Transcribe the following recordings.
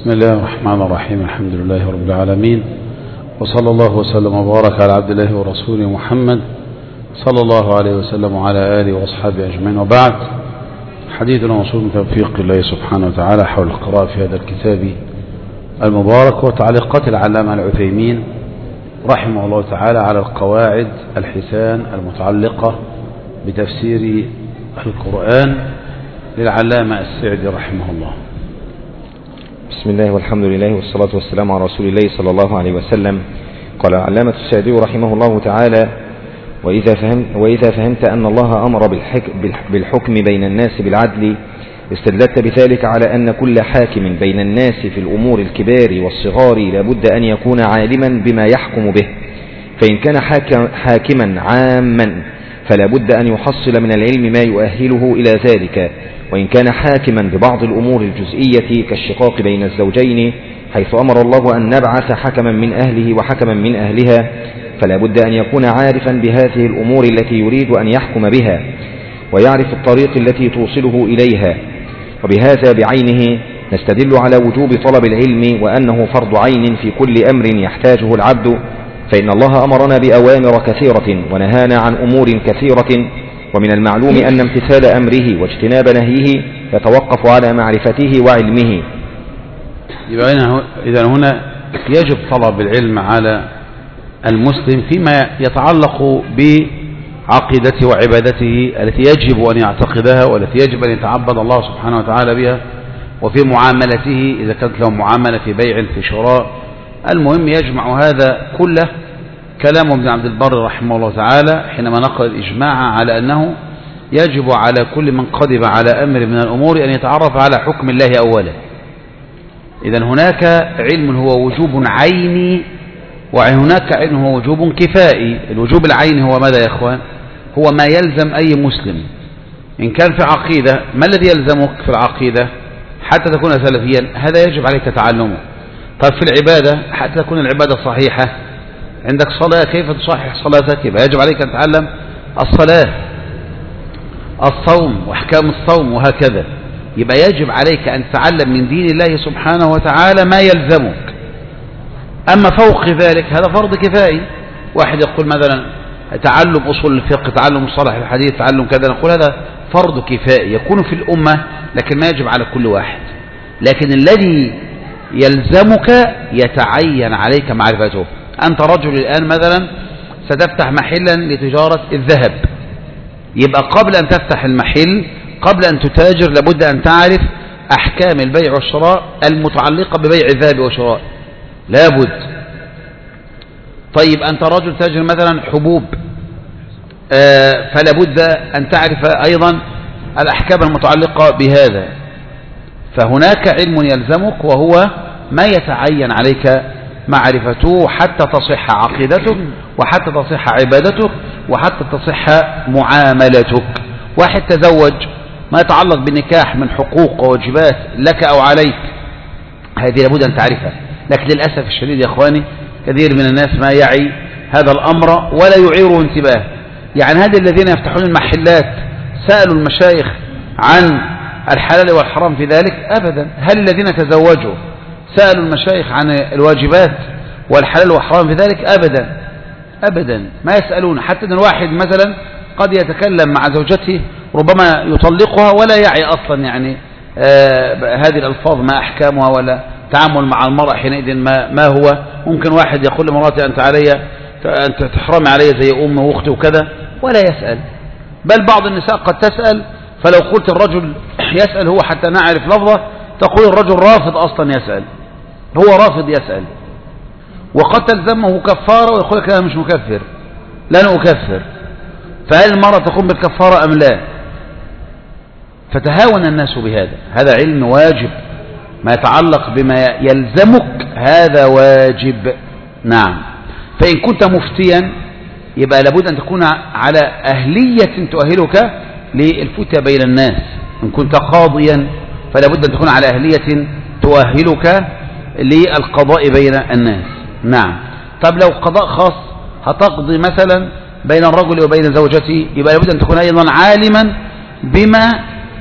بسم الله الرحمن الرحيم. الحمد لله رب العالمين، وصلى الله وسلم وبارك على عبد الله ورسوله محمد صلى الله عليه وسلم وعلى آله وأصحابه أجمعين، وبعد. حديثنا موصول من توفيق الله سبحانه وتعالى حول القراءة في هذا الكتاب المبارك وتعليقات العلامة العثيمين رحمه الله تعالى على القواعد الحسان المتعلقة بتفسير القرآن للعلامة السعدي رحمه الله. بسم الله والحمد لله والصلاة والسلام على رسول الله صلى الله عليه وسلم. قال العلامة السعدي رحمه الله تعالى: وإذا فهمت أن الله أمر بالحكم بين الناس بالعدل، استدلت بذلك على أن كل حاكم بين الناس في الأمور الكبار والصغار لابد أن يكون عالما بما يحكم به، فإن كان حاكما عاما فلا بد أن يحصل من العلم ما يؤهله إلى ذلك، وإن كان حاكما ببعض الأمور الجزئية كالشقاق بين الزوجين حيث أمر الله أن نبعث حكما من أهله وحكما من أهلها، فلا بد أن يكون عارفا بهذه الأمور التي يريد أن يحكم بها، ويعرف الطريق التي توصله إليها. وبهذا بعينه نستدل على وجوب طلب العلم وأنه فرض عين في كل أمر يحتاجه العبد، فإن الله أمرنا بأوامر كثيرة ونهانا عن أمور كثيرة، ومن المعلوم أن امتثال أمره واجتناب نهيه يتوقف على معرفته وعلمه. إذن هنا يجب طلب العلم على المسلم فيما يتعلق بعقيدته وعبادته التي يجب أن يعتقدها والتي يجب أن يتعبد الله سبحانه وتعالى بها، وفي معاملته إذا كانت له معاملة في بيع في شراء. المهم يجمع هذا كله كلام ابن عبد البر رحمه الله تعالى حينما نقل الإجماع على أنه يجب على كل من قدم على أمر من الأمور أن يتعرف على حكم الله أولا. إذن هناك علم هو وجوب عيني، وهناك علم هو وجوب كفائي. الوجوب العيني هو ماذا يا إخوان؟ هو ما يلزم أي مسلم. إن كان في عقيدة، ما الذي يلزمك في العقيدة حتى تكون سلفيا؟ هذا يجب عليك تعلمه. طيب في العبادة حتى تكون العبادة صحيحة، عندك صلاة كيف تصحح صلاتك؟ يبقى يجب عليك أن تتعلم الصلاة، الصوم وأحكام الصوم وهكذا. يبقى يجب عليك أن تتعلم من دين الله سبحانه وتعالى ما يلزمك. أما فوق ذلك هذا فرض كفائي. واحد يقول مثلا تعلم أصول الفقه، تعلم مصطلح الحديث، تعلم كذا، نقول هذا فرض كفائي يكون في الأمة، لكن ما يجب على كل واحد. لكن الذي يلزمك يتعين عليك معرفته. أنت رجل الآن مثلا ستفتح محلا لتجارة الذهب، يبقى قبل أن تفتح المحل، قبل أن تتاجر، لابد أن تعرف أحكام البيع والشراء المتعلقة ببيع الذهب والشراء، لابد. طيب أنت رجل تاجر مثلا حبوب، فلا بد أن تعرف أيضا الأحكام المتعلقة بهذا. فهناك علم يلزمك وهو ما يتعين عليك معرفته حتى تصح عقيدتك، وحتى تصح عبادتك، وحتى تصح معاملتك. واحد تزوج، ما يتعلق بالنكاح من حقوق وواجبات لك أو عليك، هذه لابد أن تعرفها. لكن للأسف الشديد يا إخواني كثير من الناس ما يعي هذا الأمر ولا يعيره انتباه. يعني هذه الذين يفتحون المحلات سألوا المشايخ عن الحلال والحرام في ذلك؟ أبدا. هل الذين تزوجوا سألوا المشايخ عن الواجبات والحلال والحرام في ذلك؟ أبدا أبدا، ما يسألون. حتى أن الواحد مثلا قد يتكلم مع زوجته ربما يطلقها ولا يعي أصلا يعني هذه الألفاظ ما أحكامها ولا تعامل مع المرأة حينئذ ما هو. ممكن واحد يقول لمراتي أنت تحرمي علي زي أمي وأختي وكذا، ولا يسأل. بل بعض النساء قد تسأل، فلو قلت الرجل يسأل هو حتى نعرف لفظه، تقول الرجل رافض أصلا يسأل، هو رافض يسأل. وقد تلزمه كفارة ويقول لك أنا مش مكفر، لن أكفر. فهل المرأة تقوم بالكفارة أم لا؟ فتهاون الناس بهذا. هذا علم واجب، ما يتعلق بما يلزمك هذا واجب. نعم. فإن كنت مفتيا يبقى لابد أن تكون على أهلية تؤهلك للفتية بين الناس. إن كنت قاضيا فلا بد أن تكون على أهلية تؤهلك للقضاء بين الناس. نعم. طب لو قضاء خاص هتقضي مثلا بين الرجل وبين زوجته، يبقى لابد أن تكون أيضا عالما بما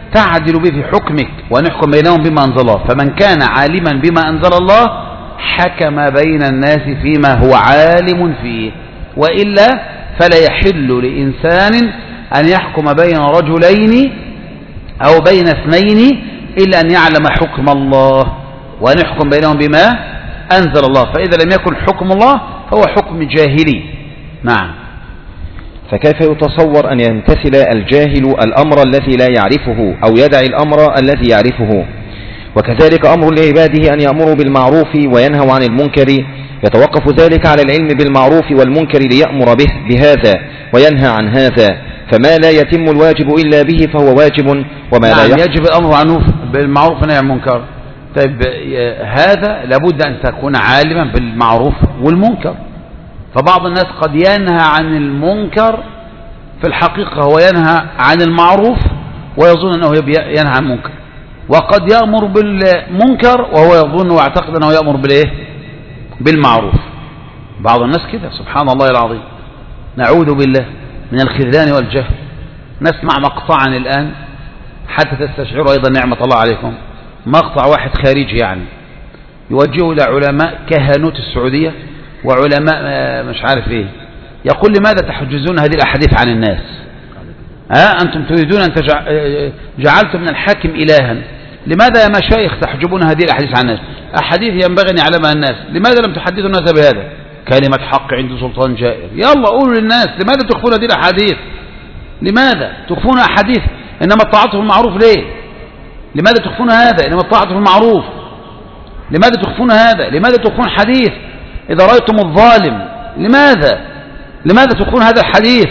تعدل به في حكمك ونحكم بينهم بما أنزل الله. فمن كان عالما بما أنزل الله حكم بين الناس فيما هو عالم فيه، وإلا فلا يحل لإنسان أن يحكم بين رجلين أو بين اثنين إلا أن يعلم حكم الله ونحكم بينهم بما أنزل الله. فإذا لم يكن حكم الله فهو حكم جاهلي. نعم. فكيف يتصور أن يمتثل الجاهل الأمر الذي لا يعرفه أو يدعي الأمر الذي يعرفه؟ وكذلك أمر لعباده أن يأمروا بالمعروف وينهوا عن المنكر، يتوقف ذلك على العلم بالمعروف والمنكر ليأمر به بهذا وينهى عن هذا، فما لا يتم الواجب إلا به فهو واجب، وما لا يجب الأمر بالمعروف والنهي عن المنكر. طيب هذا لابد أن تكون عالما بالمعروف والمنكر. فبعض الناس قد ينهى عن المنكر في الحقيقة هو ينهى عن المعروف ويظن أنه ينهى عن المنكر، وقد يأمر بالمنكر وهو يظن ويعتقد أنه يأمر بالمعروف. بعض الناس كده سبحان الله العظيم، نعوذ بالله من الخذلان والجهل. نسمع مقطعا الآن حتى تستشعروا أيضا نعمة الله عليكم، مقطع واحد خارجي يعني يوجهه إلى علماء كهنوت السعودية وعلماء مش عارف ايه، يقول لماذا تحجزون هذه الأحاديث عن الناس؟ أنتم تريدون أن جعلتم من الحاكم إلها، لماذا يا مشايخ تحجبون هذه الأحاديث عن الناس؟ أحاديث ينبغي أن يعلمها الناس، لماذا لم تحدثوا الناس بهذا؟ كلمة حق عند سلطان جائر. يلا قولوا للناس لماذا تخفون هذه الأحاديث؟ لماذا تخفون أحاديث إنما الطاعة في المعروف؟ ليه؟ لماذا تخفون هذا؟ إنما الطاعة في المعروف. لماذا تخفون هذا؟ لماذا تخفون حديث إذا رأيتم الظالم؟ لماذا تخفون هذا الحديث؟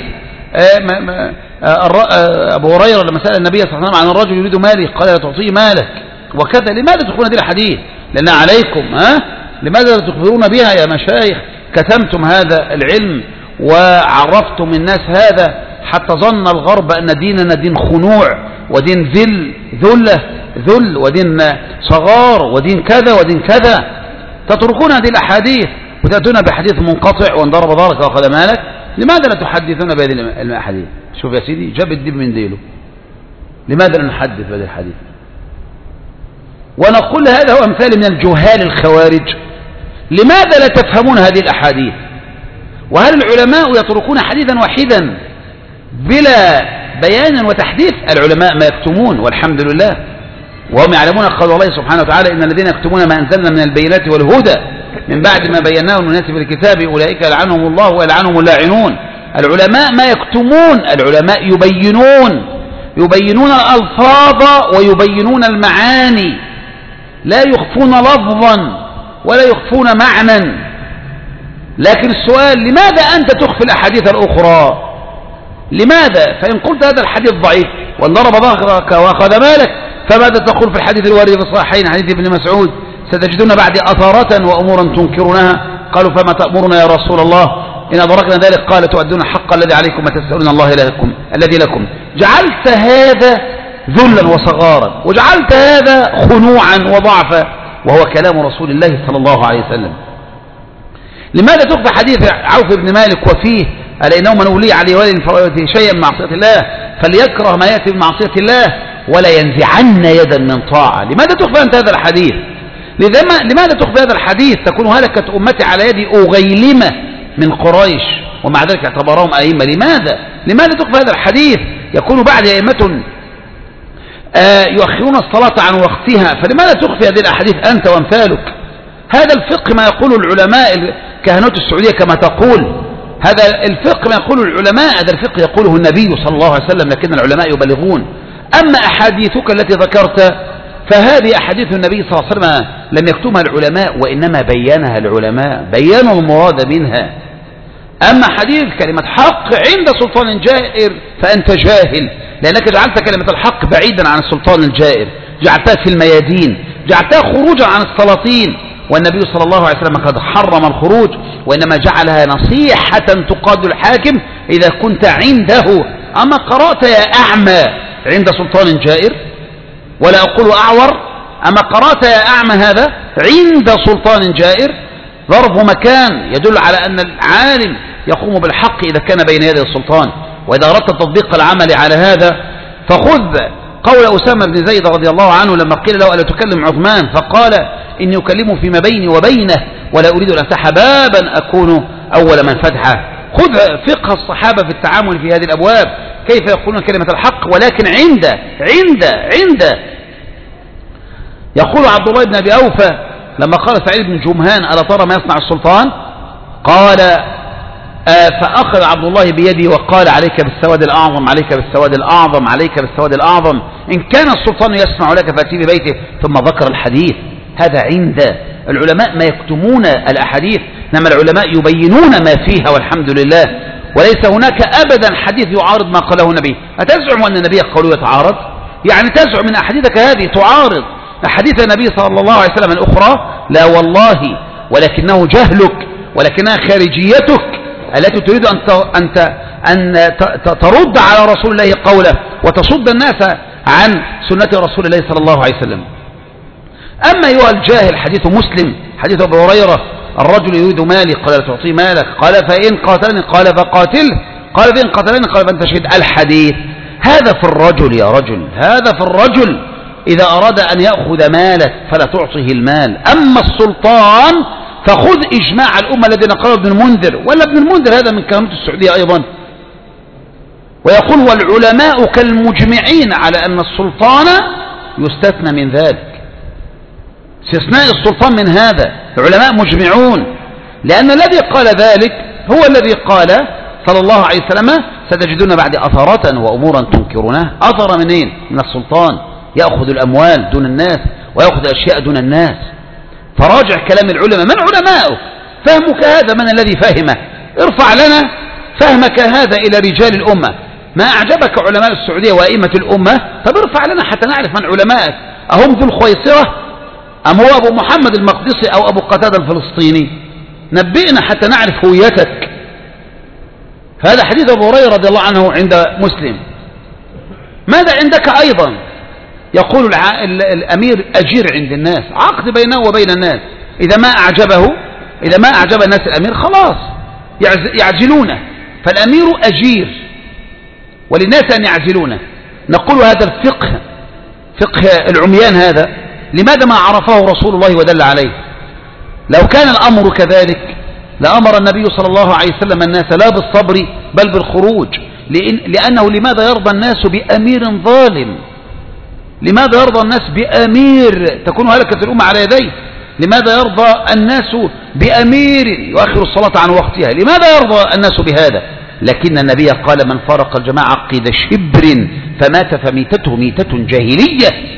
أبو هريرة لما سأل النبي صلى الله عليه وسلم عن الرجل يريد مالي قال لا تعطيه مالك وكذا. لماذا تخفون هذه الحديث؟ لأن عليكم. لماذا تخبرون بها يا مشايخ؟ كتمتم هذا العلم وعرفتم الناس هذا حتى ظن الغرب أن ديننا دين خنوع ودين ذل ودين صغار ودين كذا ودين كذا. تتركون هذه الأحاديث وتأتون بحديث منقطع وان ضرب ظهرك وأخذ مالك. لماذا لا تحدثون بهذه الأحاديث؟ شوف يا سيدي، جاب الدب من ديله. لماذا لا نحدث بهذه الحديث؟ ونقول هذا هو أمثال من الجهال الخوارج. لماذا لا تفهمون هذه الأحاديث؟ وهل العلماء يتركون حديثا واحدا بلا بيان وتحديث؟ العلماء ما يكتمون والحمد لله، وهم يعلمون قول الله سبحانه وتعالى إن الذين يكتمون ما أنزلنا من البينات والهدى من بعد ما بيناه للناس في الكتاب أولئك يلعنهم الله ويلعنهم اللاعنون. العلماء ما يكتمون، العلماء يبينون الألفاظ ويبينون المعاني، لا يخفون لفظا ولا يخفون معنى. لكن السؤال لماذا أنت تخفي الأحاديث الأخرى؟ لماذا؟ فإن قلت هذا الحديث ضعيف وان ضرب ظهرك وأخذ مالك فماذا تقول في الحديث الوارد في الصحيحين حديث ابن مسعود ستجدون بعد أثارة وأمورا تنكرونها؟ قالوا فما تأمرنا يا رسول الله؟ إن أدركنا ذلك قال تؤدون الحق الذي عليكم وتسألون الله الذي لكم. جعلت هذا ذلا وصغارا وجعلت هذا خنوعا وضعفا، وهو كلام رسول الله صلى الله عليه وسلم. لماذا تخفى حديث عوف بن مالك وفيه ألا إنه من ولي عليه ولي شيئا من معصية الله فليكره ما يأتي من معصية الله ولا ينزعن يدا من طاعة؟ لماذا تخفى أنت هذا الحديث؟ لماذا تخفى هذا الحديث؟ تكون هلكت أمتي على يد أغيلمة من قريش ومع ذلك اعتبرهم أئمة. لماذا تخفى هذا الحديث؟ يكون بعد أئمة يؤخرون الصلاة عن وقتها، فلماذا تخفي هذه الأحاديث أنت وامثالك؟ هذا الفقه ما يقول العلماء كهنوت السعودية كما تقول، هذا الفقه ما يقول العلماء، هذا الفقه يقوله النبي صلى الله عليه وسلم، لكن العلماء يبلغون. أما أحاديثك التي ذكرت فهذه أحاديث النبي صلى الله عليه وسلم لم يكتمها العلماء وإنما بينها العلماء، بينوا المراد منها. أما حديث كلمة حق عند سلطان جائر فأنت جاهل، لأنك جعلت كلمة الحق بعيدا عن السلطان الجائر، جعلتها في الميادين، جعلتها خروجا عن السلاطين، والنبي صلى الله عليه وسلم قد حرم الخروج وإنما جعلها نصيحة تقاد الحاكم إذا كنت عنده. أما قرأت يا أعمى عند سلطان جائر، ولا أقول أعور، أما قرأت يا أعمى هذا عند سلطان جائر ظرف مكان يدل على أن العالم يقوم بالحق إذا كان بين يدي السلطان. وإذا أردت تطبيق العمل على هذا فخذ قول أسامة بن زيد رضي الله عنه لما قيل له ألا تكلم عثمان فقال إني أكلمه فيما بيني وبينه ولا أريد أن أفتح بابا أكون أول من فتحه. خذ فقه الصحابة في التعامل في هذه الأبواب، كيف يقولون كلمة الحق ولكن عند يقول عبد الله بن أبي أوفى لما قال سعيد بن جمهان ألا ترى ما يصنع السلطان؟ قال فأخذ عبد الله بيدي وقال عليك بالسواد الأعظم، عليك بالسواد الأعظم، عليك بالسواد الأعظم، إن كان السلطان يسمع لك فأتي ببيته. ثم ذكر الحديث. هذا عند العلماء ما يكتمون الأحاديث، إنما العلماء يبينون ما فيها والحمد لله، وليس هناك أبدا حديث يعارض ما قاله النبي. أتزعم أن النبي قوله يتعارض؟ يعني تزعم من أحاديثك هذه تعارض أحاديث النبي صلى الله عليه وسلم الأخرى؟ لا والله، ولكنه جهلك، ولكنها خارجيتك التي تريد أن ترد على رسول الله قوله وتصد الناس عن سنة رسول الله صلى الله عليه وسلم. أما أيها الجاهل، حديث مسلم، حديث أبو هريرة: الرجل يريد مالي قال لا تعطيه مالك، قال فإن قاتلني قال فقاتله، قال فإن قاتلني قال فأنت شهيد. الحديث هذا في الرجل يا رجل، هذا في الرجل إذا أراد أن يأخذ مالك فلا تعطيه المال. أما السلطان فخذ إجماع الأمة الذي نقله ابن المنذر، ولا ابن المنذر هذا من كهنة السعودية أيضا، ويقول والعلماء كالمجمعين على أن السلطان يستثنى من ذلك. استثناء السلطان من هذا العلماء مجمعون، لأن الذي قال ذلك هو الذي قال صلى الله عليه وسلم: ستجدون بعد أثرة وأمورا تنكرونها. أثر منين؟ من السلطان، يأخذ الأموال دون الناس ويأخذ الأشياء دون الناس. فراجع كلام العلماء. من علماؤه؟ فهمك هذا من الذي فهمه؟ ارفع لنا فهمك هذا إلى رجال الأمة. ما أعجبك علماء السعودية وأئمة الأمة؟ طب ارفع لنا حتى نعرف من علمائك. أهم ذو الخويصرة أم هو أبو محمد المقدسي أو أبو قتادة الفلسطيني؟ نبئنا حتى نعرف هويتك. هذا حديث أبو هريرة رضي الله عنه عند مسلم. ماذا عندك أيضا؟ يقول الأمير أجير عند الناس، عقد بينه وبين الناس. إذا ما أعجب الناس الأمير خلاص يعزلونه، فالأمير أجير وللناس أن يعزلونه. نقول هذا الفقه، فقه العميان هذا، لماذا ما عرفه رسول الله ودل عليه؟ لو كان الأمر كذلك لأمر النبي صلى الله عليه وسلم الناس لا بالصبر بل بالخروج. لأنه لماذا يرضى الناس بأمير ظالم؟ لماذا يرضى الناس بأمير تكون هلكة الأمة على يديه؟ لماذا يرضى الناس بأمير يؤخر الصلاة عن وقتها؟ لماذا يرضى الناس بهذا؟ لكن النبي قال: من فرق الجماعة قيد شبر فمات فميتته ميتة جاهلية.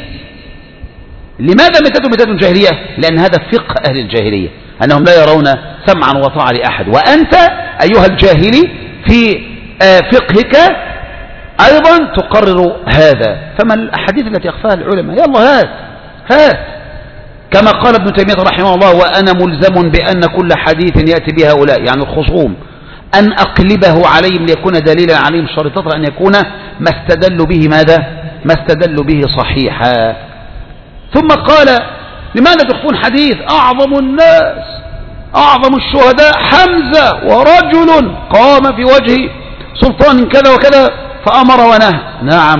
لماذا ميتة جاهلية؟ لأن هذا فقه أهل الجاهلية، أنهم لا يرون سمعا وطاعة لأحد. وأنت أيها الجاهلي في فقهك أيضا تقرر هذا. فما الأحاديث التي أخفاها العلماء؟ يلا هات كما قال ابن تيمية رحمه الله: وأنا ملزم بأن كل حديث يأتي به هؤلاء، يعني الخصوم، أن أقلبه عليهم ليكون دليلا عليهم، شريطة أن يكون ما استدلوا به ماذا؟ ما استدلوا به صحيحا. ثم قال: لماذا تخفون حديث أعظم الناس أعظم الشهداء حمزة، ورجل قام في وجه سلطان كذا وكذا فأمر ونهى؟ نعم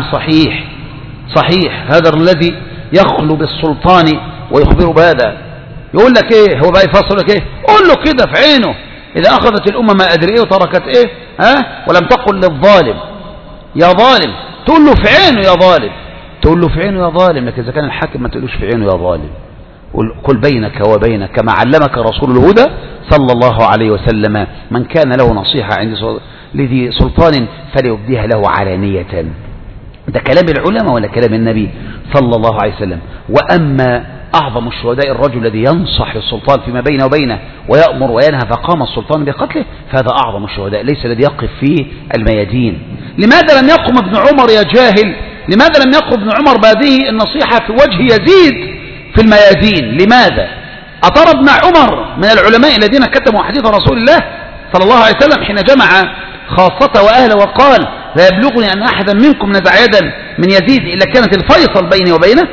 صحيح، هذا الذي يخلو بالسلطان ويخبر بهذا. يقول لك ايه؟ هو بقى يفسر لك ايه؟ قول له كده في عينه: إذا أخذت الأمة ما أدري ايه وتركت ايه ولم تقل للظالم يا ظالم، تقول له في عينه يا ظالم، تقول له في عينه يا ظالم. لكن إذا كان الحاكم ما تقولوش في عينه يا ظالم، قل بينك وبينك كما علمك رسول الهدى صلى الله عليه وسلم: من كان له نصيحة عند لذي سلطان فليبديها له علانية. ده كلام العلماء ولا كلام النبي صلى الله عليه وسلم؟ وأما أعظم الشهداء الرجل الذي ينصح السلطان فيما بينه وبينه ويأمر وينهى فقام السلطان بقتله، فهذا أعظم الشهداء، ليس الذي يقف في الميادين. لماذا لم يقم ابن عمر يا جاهل؟ لماذا لم يقم ابن عمر بهذه النصيحة في وجه يزيد في الميادين؟ لماذا؟ أترى ابن عمر من العلماء الذين كتبوا حديث رسول الله صلى الله عليه وسلم حين جمع خاصته وأهله وقال: لا يبلغني أن أحدا منكم نزع يدا من يزيد إلا كانت الفيصل بيني وبينه؟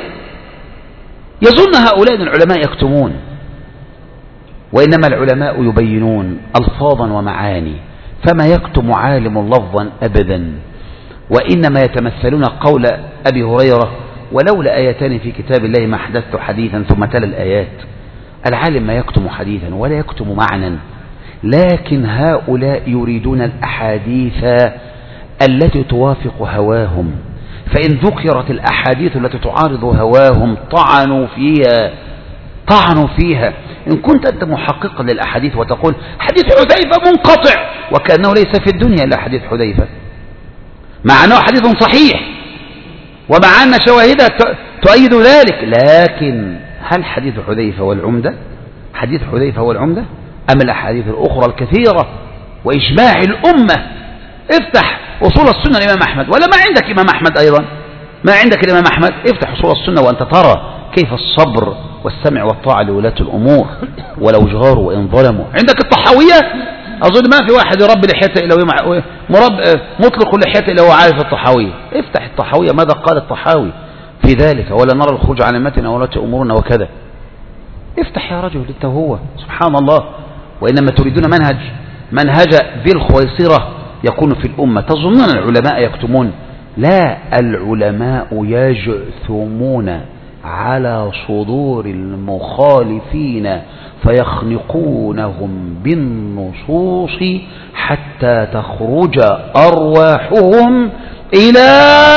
يظن هؤلاء العلماء يكتمون، وإنما العلماء يبينون ألفاظا ومعاني، فما يكتم عالم لفظا أبدا وإنما يتمثلون قول أبي هريرة: ولولا آيتان في كتاب الله ما حدثت حديثا، ثم تلا الآيات. العالم ما يكتم حديثا ولا يكتم معنى، لكن هؤلاء يريدون الأحاديث التي توافق هواهم، فإن ذكرت الأحاديث التي تعارض هواهم طعنوا فيها. إن كنت أنت محققا للأحاديث وتقول حديث حذيفة منقطع، وكأنه ليس في الدنيا إلا حديث حذيفة، مع أنه حديث صحيح ومع أن شواهدها تؤيد ذلك، لكن هل حديث حذيفة والعمدة؟ حديث حذيفة والعمدة أم الأحاديث الأخرى الكثيرة وإجماع الأمة؟ افتح أصول السنة الإمام أحمد، ولا ما عندك إمام أحمد أيضا؟ ما عندك الإمام أحمد؟ افتح أصول السنة وأنت ترى كيف الصبر والسمع والطاعة لولاة الأمور ولو جاروا وإن ظلموا. عندك الطحاوية، أظن ما في واحد يربي لحيته إلا مطلق لحيته إلا هو عارف الطحاوية. افتح الطحاوية، ماذا قال الطحاوي في ذلك؟ ولا نرى الخروج عن أمتنا ولاة أمورنا وكذا. افتح يا رجل انت هو، سبحان الله. وإنما تريدون منهج ذي الخويصرة يكون في الأمة. تظنون العلماء يكتمون؟ لا، العلماء يجثمون على صدور المخالفين فيخنقونهم بالنصوص حتى تخرج أرواحهم إلى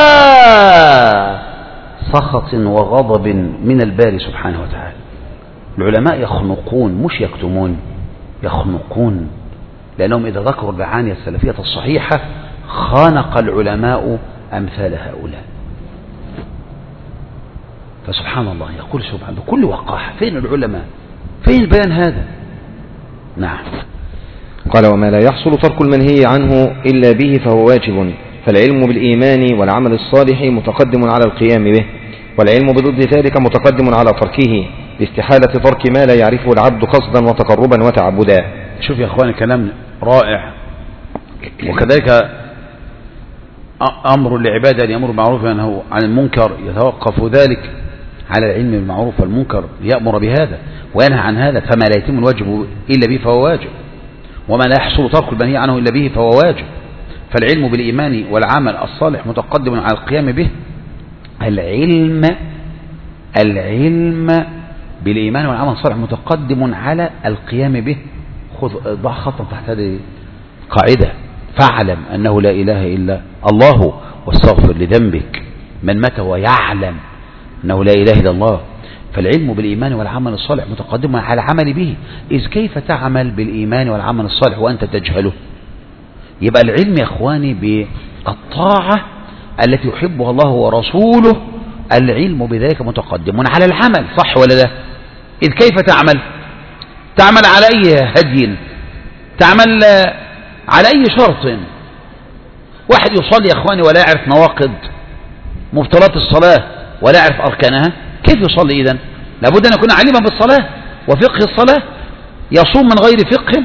سخط وغضب من الباري سبحانه وتعالى. العلماء يخنقون مش يكتمون، يخنقون، لأنهم إذا ذكروا المعاني السلفية الصحيحة خانق العلماء أمثال هؤلاء. فسبحان الله، يقول سبحانه بكل وقاحة: فين العلماء؟ فين البيان هذا؟ نعم. قال: وما لا يحصل ترك المنهي عنه إلا به فهو واجب، فالعلم بالإيمان والعمل الصالح متقدم على القيام به، والعلم بضد ذلك متقدم على تركه، لاستحالة ترك ما لا يعرفه العبد قصدا وتقربا وتعبدا. شوف يا أخواني، كلام رائع. وكذلك أمر العبادة أن يأمر بالمعروف وينهى عن المنكر، يتوقف ذلك على العلم بالمعروف والمنكر ليأمر بهذا وينهى عن هذا. فما لا يتم الواجب إلا به فهو واجب، وما لا يحصل ترك المنهي عنه إلا به فهو واجب. فالعلم بالإيمان والعمل الصالح متقدم على القيام به. العلم بالإيمان والعمل الصالح متقدم على القيام به. ضع خطا تحت هذه قاعدة: فاعلم أنه لا إله إلا الله واستغفر لذنبك. من مات ويعلم أنه لا إله إلا الله. فالعلم بالإيمان والعمل الصالح متقدم على العمل به. إذ كيف تعمل بالإيمان والعمل الصالح وأنت تجهله؟ يبقى العلم يا إخواني بالطاعة التي يحبها الله ورسوله، العلم بذلك متقدم على العمل، صح ولا لا؟ إذ كيف تعمل على أي هدي؟ تعمل على أي شرط؟ واحد يصلي يا إخواني ولا يعرف نواقض مبطلات الصلاة ولا يعرف أركانها، كيف يصلي إذن؟ لابد أن يكون عليما بالصلاة وفقه الصلاة. يصوم من غير فقه.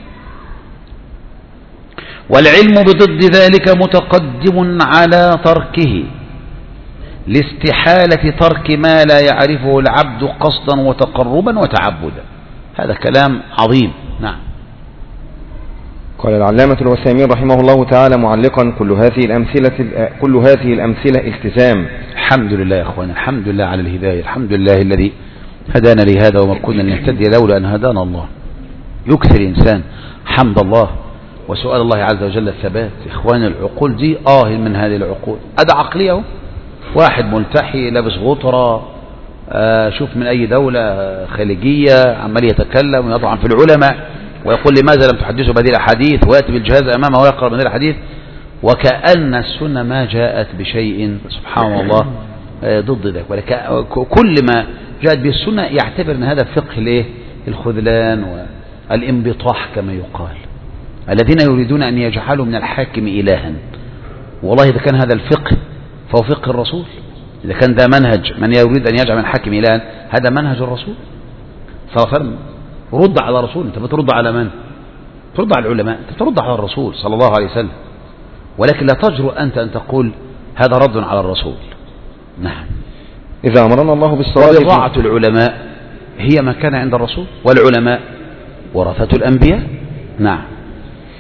والعلم بضد ذلك متقدم على تركه، لاستحالة ترك ما لا يعرفه العبد قصدا وتقربا وتعبدا. هذا كلام عظيم. نعم. قال العلامة العثيمين رحمه الله تعالى معلقا: كل هذه الأمثلة التزام. الحمد لله يا أخوان، الحمد لله على الهداية، الحمد لله الذي هدانا لهذا وما كنا لنهتدي لولا أن هدانا الله. يكثر الإنسان حمد الله وسؤال الله عز وجل الثبات. إخوان العقول دي من هذه العقول أدى عقليه. واحد ملتحي لابس غطرة، شوف من أي دولة خليجية، عمال يتكلم ويطعن في العلماء ويقول لماذا لم تحدثوا بهذه الأحاديث، ويأتي بالجهاز أمامه ويقرأ من هذه الحديث وكأن السنة ما جاءت بشيء سبحان الله ضد ذلك. كل ما جاءت به السنة يعتبر أن هذا فقه الخذلان والانبطاح كما يقال. الذين يريدون أن يجعلوا من الحاكم إلها. والله إذا كان هذا الفقه فهو فقه الرسول. إذا كان ده منهج من يريد أن يجعل من الحاكم إلها، هذا منهج الرسول صلى الله عليه وسلم. رد على الرسول. أنت بترد على من؟ ترد على العلماء، أنت بترد على الرسول صلى الله عليه وسلم. ولكن لا تجرؤ أنت أن تقول هذا رد على الرسول. نعم. إذا أمرنا الله بالصلاة، وبطاعة العلماء هي ما كان عند الرسول، والعلماء ورثة الأنبياء. نعم.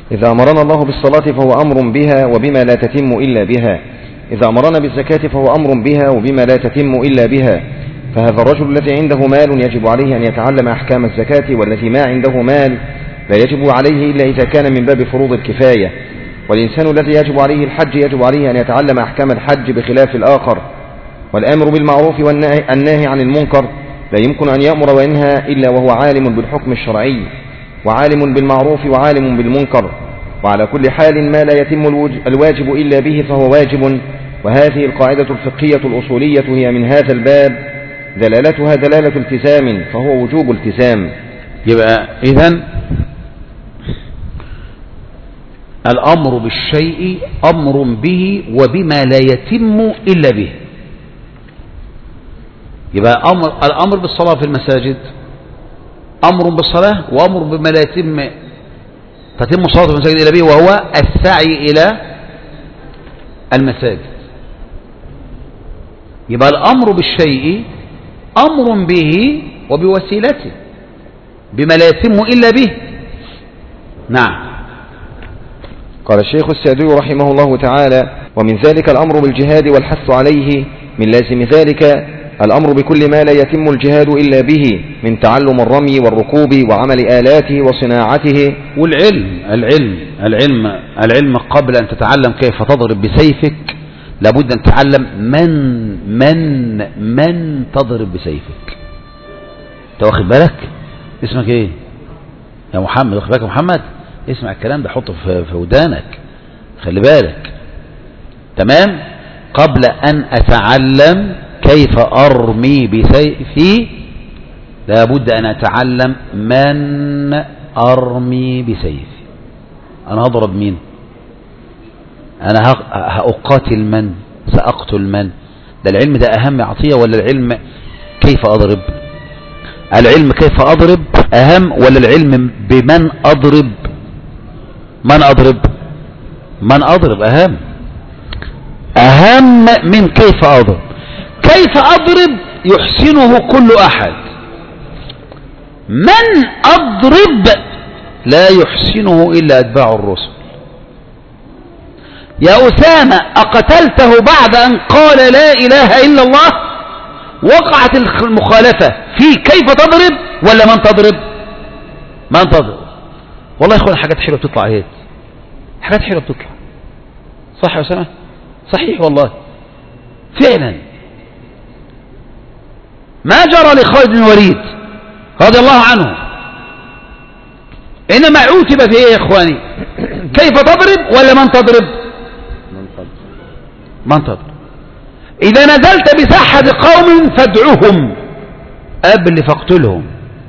إذا أمرنا الله بالصلاة فهو أمر بها وبما لا تتم إلا بها. إذا أمرنا بالزكاة فهو أمر بها وبما لا تتم إلا بها. فهذا الرجل الذي عنده مال يجب عليه أن يتعلم أحكام الزكاة، والذي ما عنده مال لا يجب عليه إلا إذا كان من باب فروض الكفاية. والإنسان الذي يجب عليه الحج يجب عليه أن يتعلم أحكام الحج بخلاف الآخر. والآمر بالمعروف والناهي عن المنكر لا يمكن أن يأمر وينهى إلا وهو عالم بالحكم الشرعي وعالم بالمعروف وعالم بالمنكر. وعلى كل حال ما لا يتم الواجب إلا به فهو واجب. وهذه القاعدة الفقهية الأصولية هي من هذا الباب، دلالتها دلالة التزام فهو وجوب التزام. يبقى إذن الأمر بالشيء أمر به وبما لا يتم إلا به. يبقى الأمر بالصلاة في المساجد أمر بالصلاة وأمر بما لا تتم صلاة في المساجد إلا به، وهو السعي إلى المساجد. يبقى الأمر بالشيء أمر به وبوسيلته بما لا يتم إلا به. نعم. قال الشيخ السعدي رحمه الله تعالى: ومن ذلك الأمر بالجهاد والحث عليه، من لازم ذلك الأمر بكل ما لا يتم الجهاد إلا به من تعلم الرمي والركوب وعمل آلاته وصناعته. والعلم قبل أن تتعلم كيف تضرب بسيفك لابد أن تتعلم من تضرب بسيفك. انت واخد بالك؟ اسمك ايه يا محمد؟ واخد بالك يا محمد؟ اسمع الكلام ده، حطه في ودانك، خلي بالك. تمام؟ قبل أن أتعلم كيف أرمي بسيفي لابد أن أتعلم من أرمي بسيفي. أنا هضرب مين؟ أنا هأقاتل من؟ سأقتل من؟ ده العلم ده أهم عطية ولا العلم كيف أضرب؟ العلم كيف أضرب أهم ولا العلم بمن أضرب؟ من أضرب أهم من كيف أضرب. كيف أضرب يحسنه كل أحد، من أضرب لا يحسنه إلا أتباع الرسل. يا أسامة أقتلته بعد أن قال لا إله إلا الله؟ وقعت المخالفة في كيف تضرب ولا من تضرب؟ من تضرب. والله يا أخوان حاجات حلوة بتطلع اهي، حاجات حلوة بتطلع. صح يا أسامة؟ صحيح والله فعلا. ما جرى لخالد بن الوليد رضي الله عنه، إنما عوتب في ايه يا إخواني؟ كيف تضرب ولا من تضرب؟ من تضرب. إذا نزلت بساحة قوم فادعوهم قبل فاقتلهم.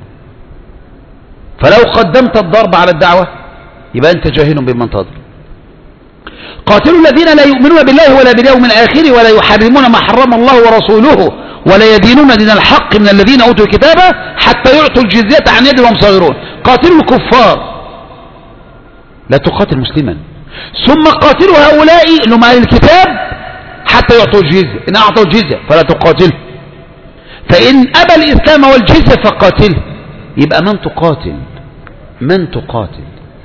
فلو قدمت الضرب على الدعوة يبقى أنت جاهل بمن تضرب. قاتلوا الذين لا يؤمنون بالله ولا باليوم الآخر ولا يحرمون ما حرم الله ورسوله ولا يدينون دين الحق من الذين أوتوا الكتاب حتى يعطوا الجزية عن يد وهم صاغرون. قاتلوا الكفار، لا تقاتل مسلما. ثم قاتلوا هؤلاء اللي هم أهل الكتاب حتى يعطوا الجزية. إن أعطوا الجزية فلا تقاتل، فإن أبى الإسلام والجزية فقاتل. يبقى من تقاتل.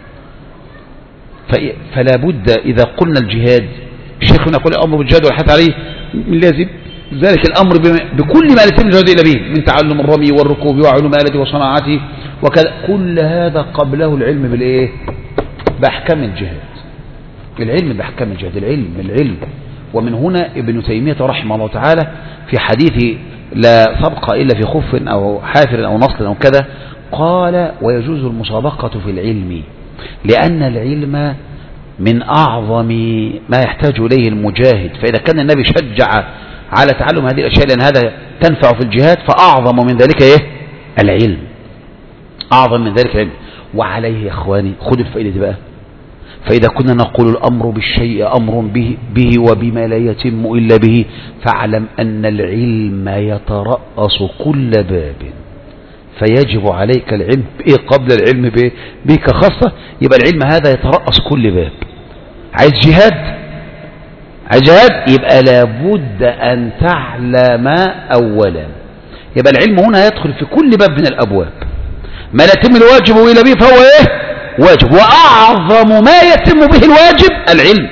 فلا بد إذا قلنا الجهاد، الشيخ هنا يقول الأمر بالجهاد والحث عليه، من لازم ذلك الأمر بكل ما يتم الجهاد إلى به من تعلم الرمي والركوب وعلوم آلته وصناعته وكذا. كل هذا قبله العلم بالإيه؟ بأحكام الجهاد. العلم بأحكام الجهاد، العلم. ومن هنا ابن تيمية رحمه الله تعالى في حديث لا سبق إلا في خف أو حافر أو نصل أو كذا قال: ويجوز المسابقة في العلم لأن العلم من أعظم ما يحتاج إليه المجاهد. فإذا كان النبي شجع على تعلم هذه الأشياء لأن هذا تنفع في الجهاد، فأعظم من ذلك إيه؟ العلم. أعظم من ذلك العلم. وعليه يا إخواني خذوا الفائدة دي بقى. فإذا كنا نقول الأمر بالشيء أمر به وبما لا يتم إلا به، فاعلم أن العلم يترأس كل باب، فيجب عليك العلم بإيه قبل العلم بك خاصة. يبقى العلم هذا يترأس كل باب. عايز جهاد يبقى لابد أن تعلم أولا. يبقى العلم هنا يدخل في كل باب من الأبواب. ما لا يتم الواجب إلا به فهو إيه؟ واجب، وأعظم ما يتم به الواجب العلم،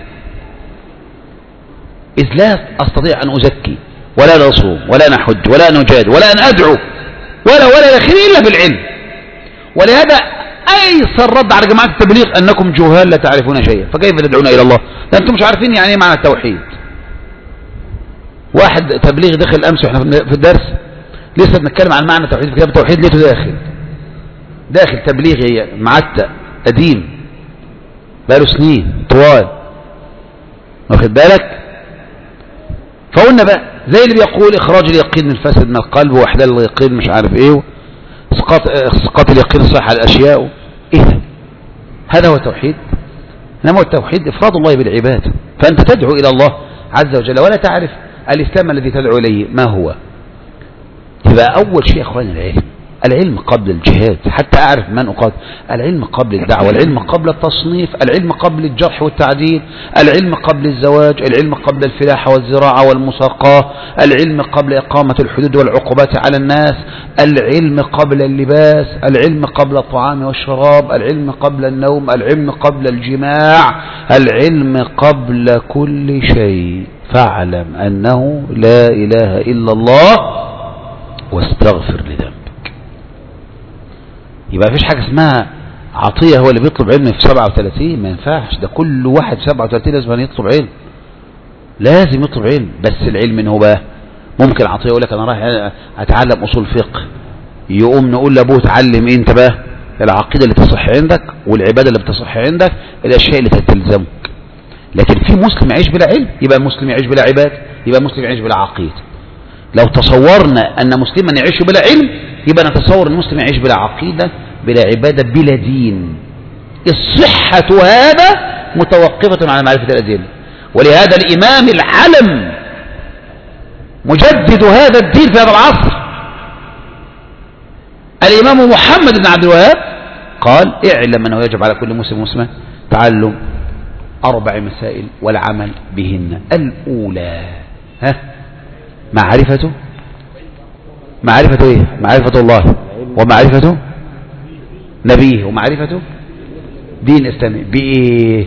إذ لا أستطيع أن أزكي ولا نصوم ولا نحج ولا نجاد ولا أن أدعو ولا يخير إلا بالعلم. ولهذا أيسر رد على جماعة التبليغ أنكم جهال لا تعرفون شيئا، فكيف تدعون إلى الله؟ أنتم مش عارفين يعني إيه معنى التوحيد. واحد تبليغ دخل أمس وإحنا في الدرس لسه بنتكلم عن معنى التوحيد في كتاب التوحيد، لقيته داخل تبليغي معتق قديم بقاله سنين طوال، واخد بالك؟ فقلنا بقى زي اللي بيقول إخراج اليقين من الفاسد من القلب وإحلال اليقين مش عارف إيه، اسقاط اليقين الصحيح على الأشياء. إيه ده؟ هذا هو التوحيد؟ إنما هو التوحيد إفراد الله بالعباد، فأنت تدعو إلى الله عز وجل ولا تعرف الإسلام الذي تدعو إليه ما هو. يبقى أول شيء يا أخواني العلم قبل الجهاد، حتى أعرف من أقاتل. العلم قبل الدعوة، العلم قبل التصنيف، العلم قبل الجرح والتعديل، العلم قبل الزواج، العلم قبل الفلاحة والزراعة والمساقاة، العلم قبل إقامة الحدود والعقوبات على الناس، العلم قبل اللباس، العلم قبل الطعام والشراب، العلم قبل النوم، العلم قبل الجماع، العلم قبل كل شيء. فاعلم أنه لا إله إلا الله واستغفر لذنبك. يبقى مفيش حاجة اسمها عطية هو اللي بيطلب علم في 37، ما ينفعش. ده كل واحد 37 لازم يطلب علم، لازم يطلب علم. بس العلم ان هو بقى ممكن عطية يقول لك انا رايح اتعلم اصول فقه، يقوم نقول لابوه اتعلم ايه انت بقى؟ العقيدة اللي تصح عندك والعبادة اللي بتصح عندك، الاشياء اللي تلزمك. لكن في مسلم يعيش بلا علم يبقى مسلم يعيش بلا عبادة، يبقى مسلم يعيش بلا عقيدة. لو تصورنا ان مسلما يعيش بلا علم يبقى نتصور ان المسلم يعيش بلا عقيدة بلا عبادة بلا دين. الصحة هذا متوقفة على معرفة الأدلة. ولهذا الإمام العلم مجدد هذا الدين في هذا العصر الإمام محمد بن عبد الوهاب قال اعلم أنه يجب على كل مسلم ومسلمة تعلم 4 مسائل والعمل بهن. الأولى معرفة ايه؟ معرفة الله ومعرفة نبيه ومعرفة دين الإسلام بإيه؟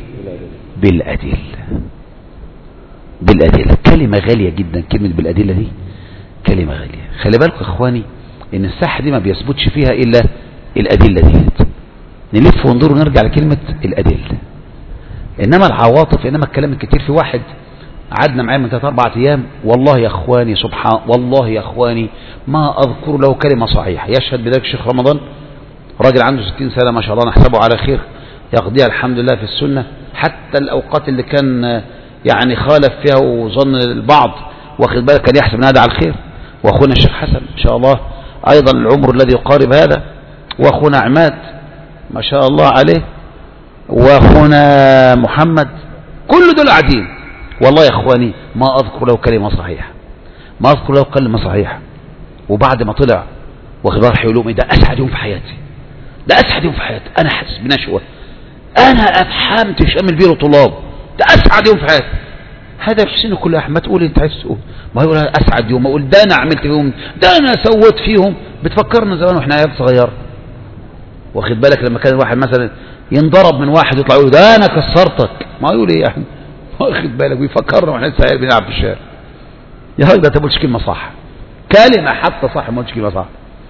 بالأدلة. كلمة غالية جدا كلمة بالأدلة دي، كلمة غالية. خلي بالكم إخواني إن الساحة دي ما بيثبتش فيها إلا الأدلة ديت. نلف وندور ونرجع لكلمة الأدلة. إنما العواطف، إنما الكلام الكتير. في واحد قعدنا معاه من 3-4 أيام والله يا أخواني والله يا أخواني ما أذكر له كلمة صحيحة. يشهد بذلك الشيخ رمضان، راجل عنده 60 سنة ما شاء الله، نحسبه على خير، يقضيها الحمد لله في السنة، حتى الأوقات اللي كان يعني خالف فيها وظن البعض واخد بالك كان يحسب ان هذا على الخير. واخونا الشيخ حسن ما شاء الله ايضا العمر الذي يقارب هذا، واخونا عماد ما شاء الله عليه، واخونا محمد، كل دول قاعدين. والله يا اخواني ما اذكر له كلمة صحيحة، ما اذكر له كلمة صحيحة. وبعد ما طلع واخد بالك يقول لهم ده اسعد يوم في حياتي، ده اسعد يوم في حياتي، انا حاسس بنشوة، انا افحمت شامل بيه طلاب، ده اسعد يوم في حياتي. هذا يحسن كل احد ما تقول انت عايز تقول، ما يقول اسعد يوم، اقول ده انا عملت فيهم، ده انا سويت فيهم. بتفكرنا زمان واحنا عيال صغير واخد بالك لما كان واحد مثلا ينضرب من واحد يطلع يقول ده انا كسرتك، ما يقول ايه يعني واخد بالك، بيفكرنا واحنا لسه عيال بنلعب في الشارع. يا راجل ده ما تقولش كلمه صح، كلمه حتى صح ما تقولش كلمه صح.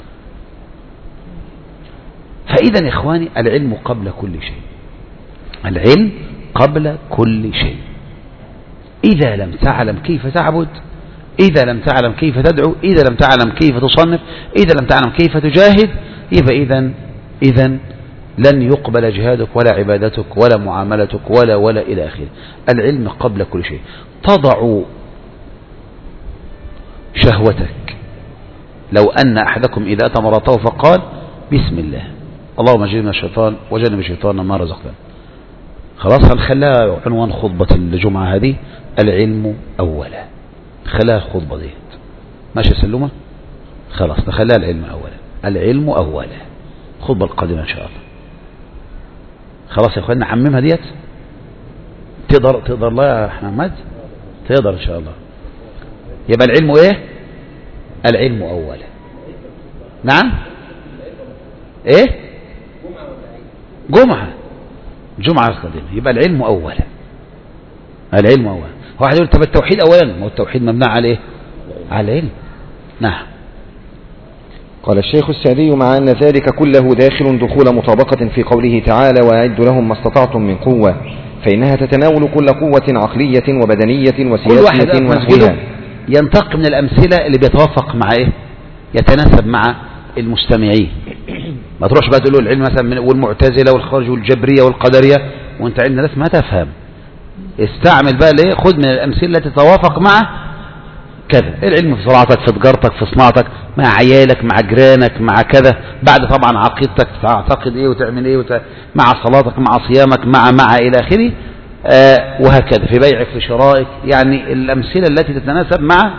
فاذا يا اخواني العلم قبل كل شيء، العلم قبل كل شيء. إذا لم تعلم كيف تعبد، إذا لم تعلم كيف تدعو، إذا لم تعلم كيف تصنف، إذا لم تعلم كيف تجاهد، يبقى إذا لن يقبل جهادك ولا عبادتك ولا معاملتك ولا إلى آخره. العلم قبل كل شيء. تضع شهوتك، لو أن أحدكم إذا أتى امرأته فقال بسم الله اللهم جنبنا الشيطان وجنب الشيطان ما رزقنا. خلاص هنخليها عنوان خطبة الجمعة هذه، العلم أولا. خليها الخطبة دي ماشي سلومة، خلاص نخليها العلم أولا، العلم أولا، الخطبة القادمة إن شاء الله. خلاص يا أخواننا نعممها ديت. تقدر الله يا محمد، تقدر إن شاء الله. يبقى العلم إيه؟ العلم أولا. نعم إيه؟ جمعة القادمة. يبقى العلم أولا. العلم أولا. واحد يقول طب التوحيد أولا، ما هو التوحيد مبني على إيه؟ على العلم. نعم. قال الشيخ السعدي: مع أن ذلك كله داخل دخول مطابقة في قوله تعالى: وأعدوا لهم ما استطعتم من قوة، فإنها تتناول كل قوة عقلية وبدنية وسياسية ونحوها. ينتقي من الأمثلة اللي بيتوافق مع إيه؟ يتناسب مع المستمعين. ما تروحش بقى تقول له العلم مثلا والمعتزلة والخارج والجبرية والقدرية وانت عندنا ناس ما تفهم. استعمل بقى ليه، خد من الأمثلة التي تتوافق مع كذا. العلم في صلاتك، في تجارتك، في صناعتك، مع عيالك، مع جيرانك، مع كذا. بعد طبعا عقيدتك تعتقد ايه وتعمل ايه مع صلاتك، مع صيامك، مع الى اخره. وهكذا في بيعك، في شرائك. يعني الأمثلة التي تتناسب مع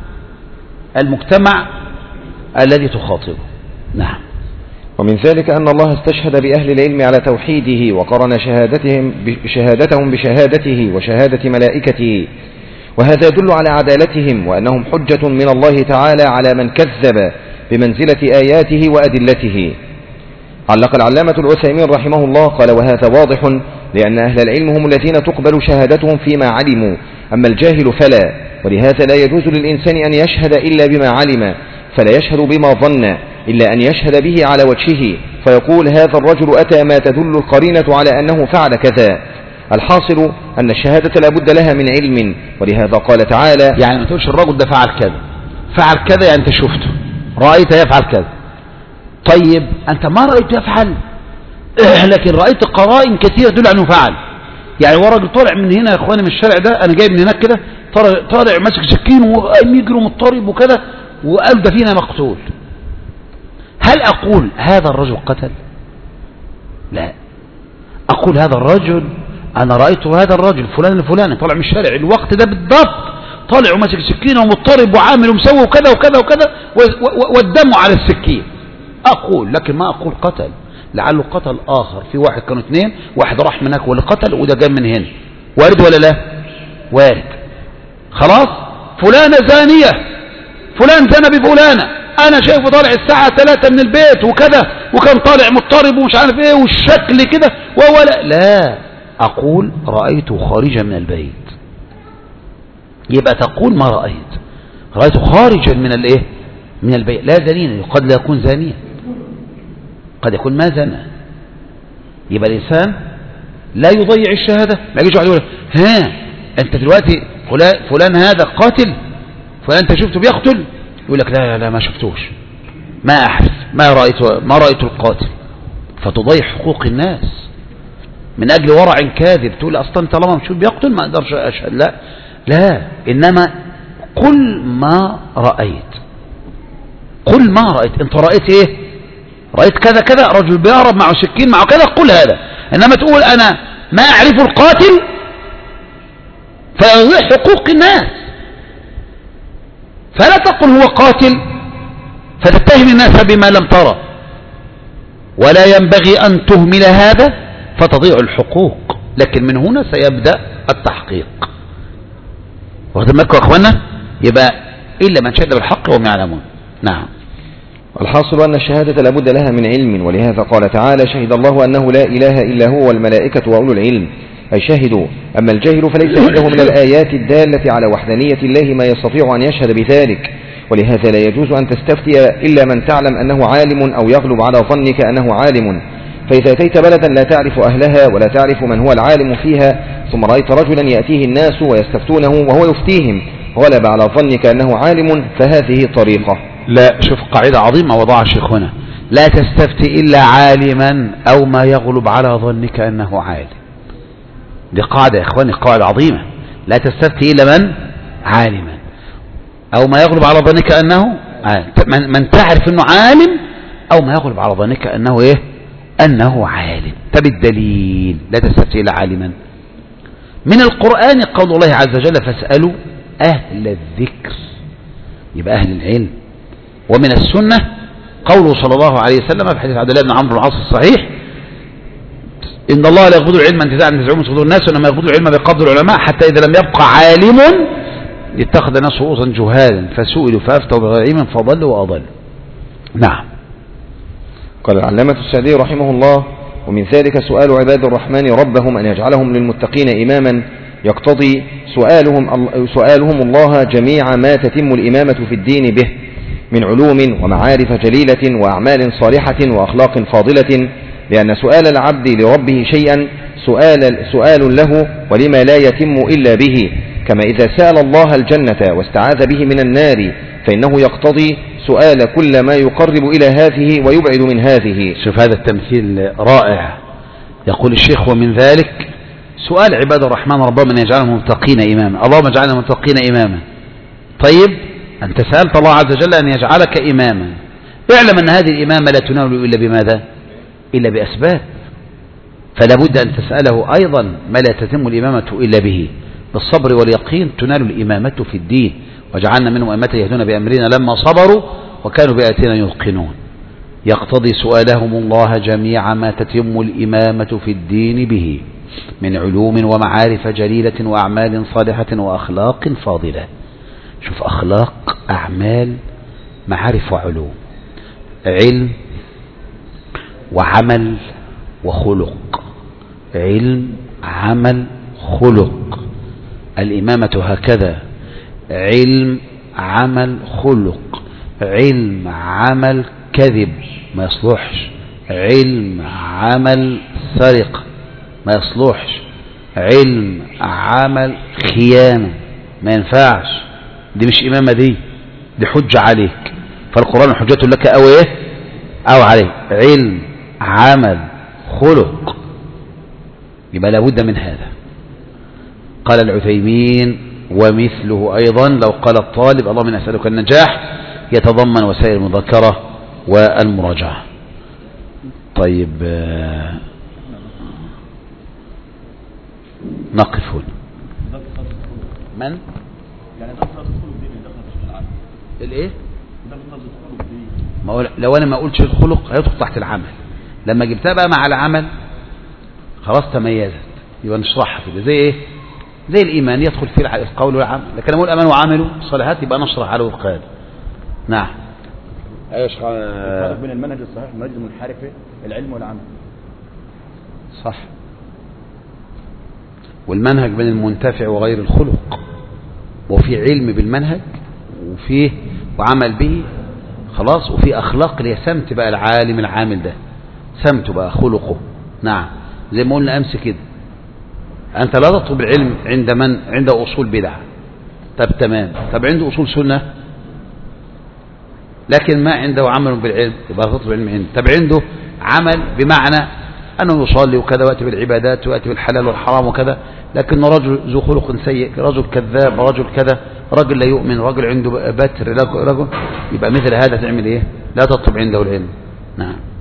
المجتمع الذي تخاطبه. نعم. ومن ذلك أن الله استشهد بأهل العلم على توحيده، وقرن شهادتهم بشهادته وشهادة ملائكته، وهذا يدل على عدالتهم وأنهم حجة من الله تعالى على من كذب بمنزلة آياته وأدلته. علق العلامة العثيمين رحمه الله قال: وهذا واضح لأن أهل العلم هم الذين تقبل شهادتهم فيما علموا، أما الجاهل فلا. ولهذا لا يجوز للإنسان أن يشهد إلا بما علم، فلا يشهد بما ظن إلا أن يشهد به على وجهه، فيقول: هذا الرجل أتى ما تدل القرينة على أنه فعل كذا. الحاصل أن الشهادة لا بد لها من علم، ولهذا قال تعالى: يعني ما تقولش الرجل ده فعل كذا، فعل كذا يعني أنت شفته، رأيت يفعل كذا. طيب أنت ما رأيت يفعل، لكن رأيت قرائن كثيرة تدل أنه فعل. يعني ورجل طالع من هنا يا إخواني من الشارع ده، أنا جاي من هناك كده، طالع ماسك سكين وقايم يجري مضطرب وكذا، وقال ده فينا مقتول. هل أقول هذا الرجل قتل؟ لا. أقول هذا الرجل أنا رأيت هذا الرجل فلان الفلاني طالع من الشارع الوقت ده بالضبط، طالع وماسك سكينه ومضطرب وعامل ومسوي وكذا وكذا وكذا، والدم على السكين. أقول، لكن ما أقول قتل، لعله قتل آخر. في واحد كانوا اثنين، واحد راح من هناك واللي قتل، وده جاء من هنا. وارد ولا لا؟ وارد. خلاص. فلانة زانية، فلان زنى بفلانة، أنا شايفه طالع الساعة 3 من البيت وكذا، وكان طالع مضطرب ومش عارف إيه والشكل كده لا. أقول رأيته خارجا من البيت. يبقى تقول ما رأيته خارجا من الإيه؟ من البيت. لا زنين، قد لا يكون زانيا، قد يكون ما زنى. يبقى الإنسان لا يضيع الشهادة. ما يجيش واحد يقول ها أنت دلوقتي فلان هذا قاتل، فلان أنت شفته بيقتل، يقول لك لا ما شفتوش، ما أحس، ما رأيت القاتل، فتضيع حقوق الناس من أجل ورع كاذب. تقول أصلا طالما مش بيقتل ما أقدرش أشهد. لا، إنما قل ما رأيت، قل ما رأيت. أنت رأيت إيه؟ رأيت كذا كذا، رجل بيهرب معه سكين معه كذا، قل هذا. إنما تقول أنا ما أعرف القاتل فيضيع حقوق الناس. فلا تقل هو قاتل فتتهم الناس بما لم ترى، ولا ينبغي أن تهمل هذا فتضيع الحقوق. لكن من هنا سيبدأ التحقيق. واخدين بالكم يا اخوانا؟ يبقى إلا من شهد بالحق وهم يعلمون. نعم. الحاصل أن الشهادة لابد لها من علم، ولهذا قال تعالى: شهد الله أنه لا إله إلا هو والملائكة وأولو العلم، أي شهدوا. أما الجاهل فليس عنده من الآيات الدالة على وحدانية الله ما يستطيع أن يشهد بذلك، ولهذا لا يجوز أن تستفتي إلا من تعلم أنه عالم أو يغلب على ظنك أنه عالم. فإذا أتيت بلدا لا تعرف أهلها ولا تعرف من هو العالم فيها، ثم رأيت رجلا يأتيه الناس ويستفتونه وهو يفتيهم غلب على ظنك أنه عالم، فهذه طريقة. لا، شوف قاعدة عظيمة وضعها شيخنا: لا تستفتي إلا عالما أو ما يغلب على ظنك أنه عالم. دي قاعدة يا إخواني، قاعدة عظيمة. لا تستفتي إلا من عالما أو ما يغلب على ظنك أنه عالم. من تعرف أنه عالم أو ما يغلب على ظنك أنه إيه؟ أنه عالم. طب الدليل: لا تستفتي إلا عالما. من القرآن قول الله عز وجل: فاسألوا أهل الذكر، يبقى أهل العلم. ومن السنة قوله صلى الله عليه وسلم في حديث عبد الله بن عمرو العاص الصحيح: إن الله لا يقبض العلم انتزاعا من صدور الناس، وإنما يقبض العلم بقبض العلماء، حتى إذا لم يبقى عالم اتخذ الناس رؤوسا جهالا فسئلوا فأفتوا بغير علم فضلوا وأضلوا. نعم. قال العلامة السعدي رحمه الله: ومن ذلك سؤال عباد الرحمن ربهم أن يجعلهم للمتقين إماما، يقتضي سؤالهم الله جميع ما تتم الإمامة في الدين به من علوم ومعارف جليلة وأعمال صالحة وأخلاق فاضلة، لأن سؤال العبد لربه شيئا سؤال له ولما لا يتم إلا به، كما إذا سأل الله الجنة واستعاذ به من النار فإنه يقتضي سؤال كل ما يقرب إلى هذه ويبعد من هذه. شوف هذا التمثيل رائع. يقول الشيخ ومن ذلك سؤال عباد الرحمن ربهم أن يجعلهم متقين إماما. اللهم اجعلنا متقين إماما. طيب أنت سألت الله عز وجل أن يجعلك إماما، اعلم أن هذه الإمامة لا تنال إلا بماذا؟ إلا بأسباب، فلا بد أن تسأله أيضا ما لا تتم الإمامة إلا به. بالصبر واليقين تنال الإمامة في الدين، وجعلنا منهم أئمة يهدون بأمرنا لما صبروا وكانوا بآياتنا يوقنون. يقتضي سؤالهم الله جميع ما تتم الإمامة في الدين به من علوم ومعارف جليلة وأعمال صالحة وأخلاق فاضلة. شوف أخلاق، أعمال، معارف وعلوم، علم وعمل وخلق، علم عمل خلق. الإمامة هكذا، علم عمل خلق، علم عمل كذب ما يصلحش، علم عمل سرقة ما يصلحش، علم عمل خيانة ما ينفعش. دي مش إمامة، دي حجة عليك، فالقرآن حجة لك أو إيه أو عليك. علم عمل خلق، يبقى لابد من هذا. قال العثيمين ومثله أيضا لو قال الطالب اللهم إني أسألك النجاح يتضمن وسائل المذاكرة والمراجعة. طيب نقف هنا. من؟ الايه؟ لو انا ما قلتش الخلق هيدخل تحت العمل، لما جبتها بقى مع العمل خلاص تميزت، يبقى نشرحها كده زي ايه؟ زي الايمان يدخل فيه القول والعمل، لكن لما اقول امنوا وعملوا الصالحات يبقى نشرح على وفق. نعم. ايش الفرق بين المنهج الصحيح والمنهج المنحرف؟ العلم والعمل. صح. والمنهج بين المنتفع وغير الخلق، وفي علم بالمنهج وفيه وعمل به خلاص، وفي أخلاق اللي هي سمت بقى العالم العامل ده، سمته بقى خلقه. نعم، زي ما قلنا أمس كده، أنت لا تطلب العلم عند من عنده أصول بدعة، طب تمام، طب عنده أصول سنة لكن ما عنده عمل بالعلم يبقى تطلب العلم عنده. طب عنده عمل بمعنى أنه يصلي وكذا ويأتي بالعبادات ويأتي بالحلال والحرام وكذا، لكنه رجل ذو خلق سيء، رجل كذاب، رجل كذا، رجل لا يؤمن، رجل عنده بتر، رجل، يبقى مثل هذا تعمل ايه؟ لا تطلب عنده العلم. نعم.